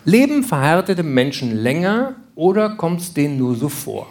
Leben verheiratete Menschen länger oder kommt es denen nur so vor?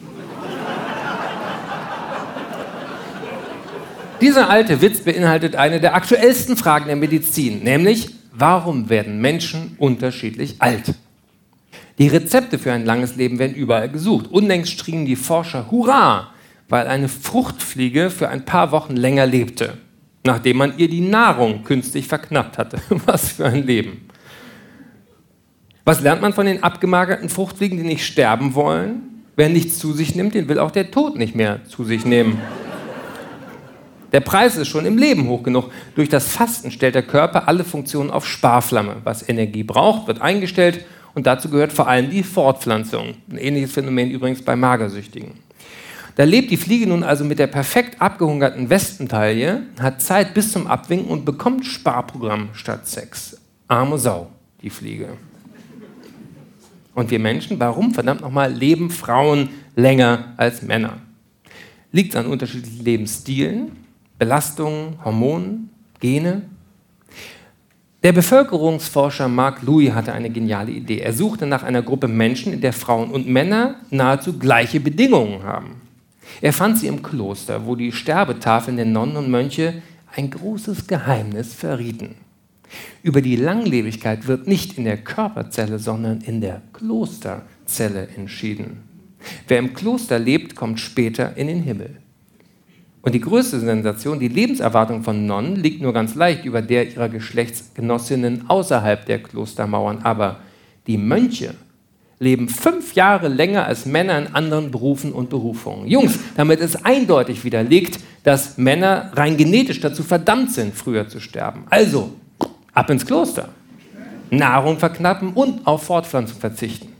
Dieser alte Witz beinhaltet eine der aktuellsten Fragen der Medizin, nämlich, warum werden Menschen unterschiedlich alt? Die Rezepte für ein langes Leben werden überall gesucht. Unlängst schrien die Forscher Hurra, weil eine Fruchtfliege für ein paar Wochen länger lebte, nachdem man ihr die Nahrung künstlich verknappt hatte. Was für ein Leben. Was lernt man von den abgemagerten Fruchtfliegen, die nicht sterben wollen? Wer nichts zu sich nimmt, den will auch der Tod nicht mehr zu sich nehmen. Der Preis ist schon im Leben hoch genug. Durch das Fasten stellt der Körper alle Funktionen auf Sparflamme. Was Energie braucht, wird eingestellt und dazu gehört vor allem die Fortpflanzung. Ein ähnliches Phänomen übrigens bei Magersüchtigen. Da lebt die Fliege nun also mit der perfekt abgehungerten Wespentaille, hat Zeit bis zum Abwinken und bekommt Sparprogramm statt Sex. Arme Sau, die Fliege. Und wir Menschen, warum verdammt nochmal leben Frauen länger als Männer? Liegt es an unterschiedlichen Lebensstilen? Belastungen, Hormonen, Gene. Der Bevölkerungsforscher Mark Louis hatte eine geniale Idee. Er suchte nach einer Gruppe Menschen, in der Frauen und Männer nahezu gleiche Bedingungen haben. Er fand sie im Kloster, wo die Sterbetafeln der Nonnen und Mönche ein großes Geheimnis verrieten. Über die Langlebigkeit wird nicht in der Körperzelle, sondern in der Klosterzelle entschieden. Wer im Kloster lebt, kommt später in den Himmel. Und die größte Sensation, die Lebenserwartung von Nonnen liegt nur ganz leicht über der ihrer Geschlechtsgenossinnen außerhalb der Klostermauern. Aber die Mönche leben 5 Jahre länger als Männer in anderen Berufen und Berufungen. Jungs, damit ist eindeutig widerlegt, dass Männer rein genetisch dazu verdammt sind, früher zu sterben. Also, ab ins Kloster. Nahrung verknappen und auf Fortpflanzung verzichten.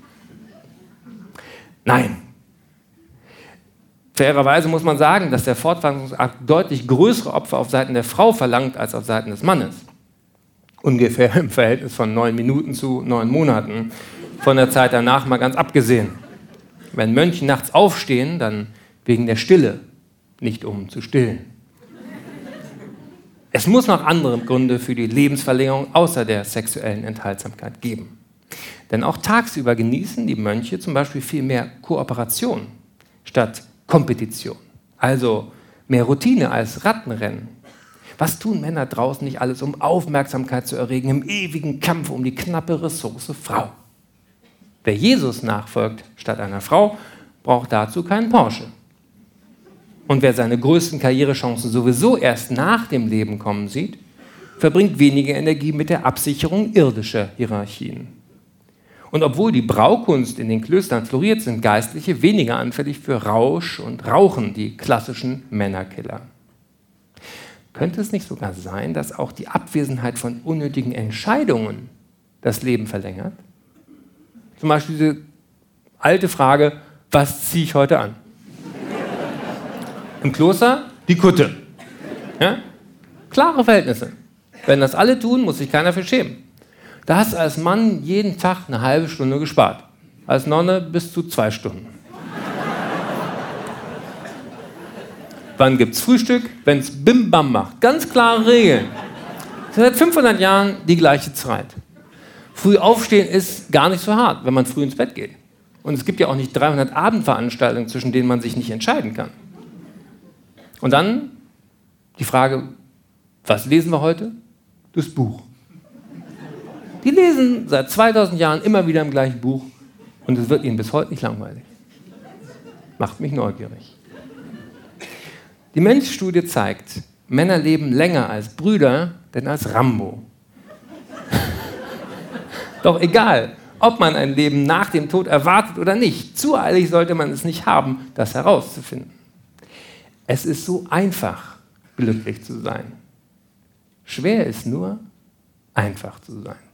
Nein. Fairerweise muss man sagen, dass der Fortpflanzungsakt deutlich größere Opfer auf Seiten der Frau verlangt als auf Seiten des Mannes. Ungefähr im Verhältnis von 9 Minuten zu 9 Monaten. Von der Zeit danach mal ganz abgesehen. Wenn Mönche nachts aufstehen, dann wegen der Stille, nicht um zu stillen. Es muss noch andere Gründe für die Lebensverlängerung außer der sexuellen Enthaltsamkeit geben. Denn auch tagsüber genießen die Mönche zum Beispiel viel mehr Kooperation statt Kompetition. Also mehr Routine als Rattenrennen. Was tun Männer draußen nicht alles, um Aufmerksamkeit zu erregen im ewigen Kampf um die knappe Ressource Frau? Wer Jesus nachfolgt statt einer Frau, braucht dazu keinen Porsche. Und wer seine größten Karrierechancen sowieso erst nach dem Leben kommen sieht, verbringt weniger Energie mit der Absicherung irdischer Hierarchien. Und obwohl die Braukunst in den Klöstern floriert, sind Geistliche weniger anfällig für Rausch und Rauchen, die klassischen Männerkiller. Könnte es nicht sogar sein, dass auch die Abwesenheit von unnötigen Entscheidungen das Leben verlängert? Zum Beispiel diese alte Frage, was ziehe ich heute an? Im Kloster die Kutte. Ja? Klare Verhältnisse. Wenn das alle tun, muss sich keiner für schämen. Da hast du als Mann jeden Tag eine halbe Stunde gespart. Als Nonne bis zu 2 Stunden. Wann gibt's Frühstück? Wenn es Bim Bam macht. Ganz klare Regeln. Seit 500 Jahren die gleiche Zeit. Früh aufstehen ist gar nicht so hart, wenn man früh ins Bett geht. Und es gibt ja auch nicht 300 Abendveranstaltungen, zwischen denen man sich nicht entscheiden kann. Und dann die Frage, was lesen wir heute? Das Buch. Die lesen seit 2000 Jahren immer wieder im gleichen Buch und es wird ihnen bis heute nicht langweilig. Macht mich neugierig. Die Mensch-Studie zeigt, Männer leben länger als Brüder, denn als Rambo. Doch egal, ob man ein Leben nach dem Tod erwartet oder nicht, zu eilig sollte man es nicht haben, das herauszufinden. Es ist so einfach, glücklich zu sein. Schwer ist nur, einfach zu sein.